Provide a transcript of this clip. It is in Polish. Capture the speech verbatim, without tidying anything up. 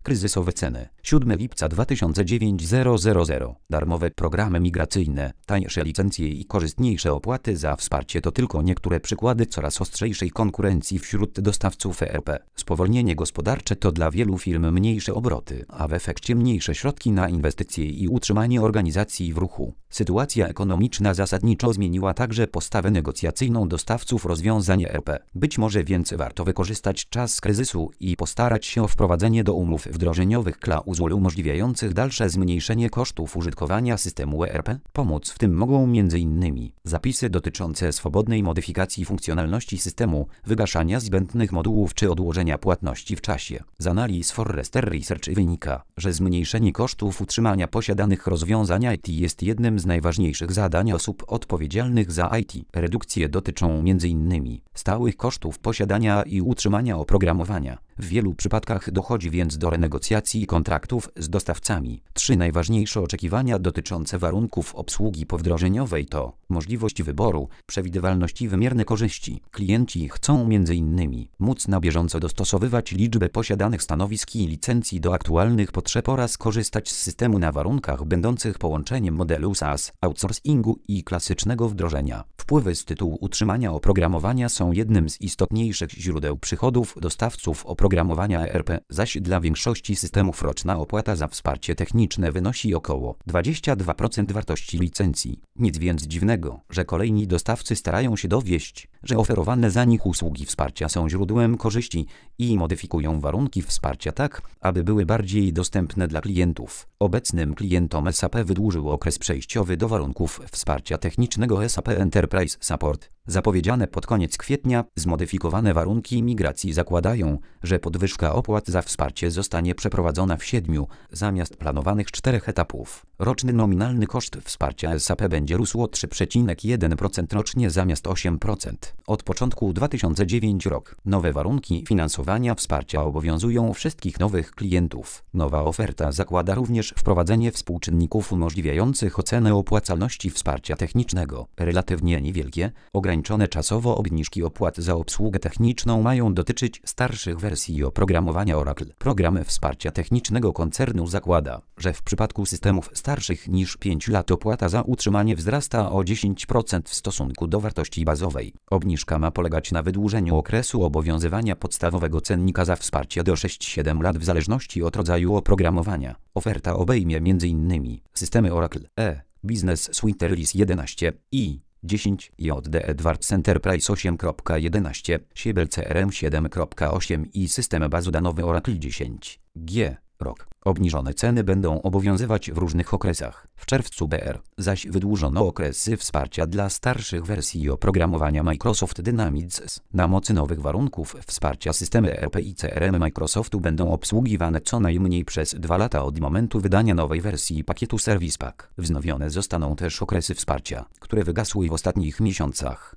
Kryzysowe ceny. siódmego lipca dwa tysiące dziewięćset. Darmowe programy migracyjne, tańsze licencje i korzystniejsze opłaty za wsparcie to tylko niektóre przykłady coraz ostrzejszej konkurencji wśród dostawców E R P. Spowolnienie gospodarcze to dla wielu firm mniejsze obroty, a w efekcie mniejsze środki na inwestycje i utrzymanie organizacji w ruchu. Sytuacja ekonomiczna zasadniczo zmieniła także postawę negocjacyjną dostawców rozwiązań E R P. Być może więc warto wykorzystać czas kryzysu i postarać się o wprowadzenie do umów wdrożeniowych klauzul umożliwiających dalsze zmniejszenie kosztów użytkowania systemu E R P. Pomóc w tym mogą między innymi zapisy dotyczące swobodnej modyfikacji funkcjonalności systemu, wygaszania zbędnych modułów czy odłożenia płatności w czasie. Z analiz Forrester Research wynika, że zmniejszenie kosztów utrzymania posiadanych rozwiązań I T jest jednym z najważniejszych zadań osób odpowiedzialnych za I T. Redukcje dotyczą między innymi stałych kosztów posiadania i utrzymania oprogramowania. W wielu przypadkach dochodzi więc do renegocjacji kontraktów z dostawcami. Trzy najważniejsze oczekiwania dotyczące warunków obsługi powdrożeniowej to możliwość wyboru, przewidywalność i wymierne korzyści. Klienci chcą między innymi móc na bieżąco dostosowywać liczbę posiadanych stanowisk i licencji do aktualnych potrzeb oraz korzystać z systemu na warunkach będących połączeniem modelu SaaS, outsourcingu i klasycznego wdrożenia. Wpływy z tytułu utrzymania oprogramowania są jednym z istotniejszych źródeł przychodów dostawców oprogramowania E R P, zaś dla większości systemów roczna opłata za wsparcie techniczne wynosi około dwadzieścia dwa procent wartości licencji. Nic więc dziwnego, że kolejni dostawcy starają się dowieść, że oferowane za nich usługi wsparcia są źródłem korzyści i modyfikują warunki wsparcia tak, aby były bardziej dostępne dla klientów. Obecnym klientom S A P wydłużył okres przejściowy do warunków wsparcia technicznego S A P Enterprise Support. Zapowiedziane pod koniec kwietnia zmodyfikowane warunki migracji zakładają, że podwyżka opłat za wsparcie zostanie przeprowadzona w siedmiu, zamiast planowanych czterech etapów. Roczny nominalny koszt wsparcia S A P będzie rósł o trzy przecinek jeden procent rocznie zamiast osiem procent. Od początku dwa tysiące dziewiątego roku nowe warunki finansowania wsparcia obowiązują wszystkich nowych klientów. Nowa oferta zakłada również wprowadzenie współczynników umożliwiających ocenę opłacalności wsparcia technicznego. Relatywnie niewielkie, ograniczone czasowo obniżki opłat za obsługę techniczną mają dotyczyć starszych wersji oprogramowania Oracle. Program wsparcia technicznego koncernu zakłada, że w przypadku systemów starszych niż pięć lat opłata za utrzymanie wzrasta o dziesięć procent w stosunku do wartości bazowej. Obniżka ma polegać na wydłużeniu okresu obowiązywania podstawowego cennika za wsparcie do sześć do siedmiu lat w zależności od rodzaju oprogramowania. Oferta obejmie m.in. systemy Oracle E, Business Suite Release jedenaście i dziesięć, J D Edwards Enterprise osiem kropka jedenaście, Siebel C R M siedem kropka osiem i system bazodanowy Oracle dziesięć G. Rok. Obniżone ceny będą obowiązywać w różnych okresach. W czerwcu B R zaś wydłużono okresy wsparcia dla starszych wersji oprogramowania Microsoft Dynamics. Na mocy nowych warunków wsparcia systemy E R P i C R M Microsoftu będą obsługiwane co najmniej przez dwa lata od momentu wydania nowej wersji pakietu Service Pack. Wznowione zostaną też okresy wsparcia, które wygasły w ostatnich miesiącach.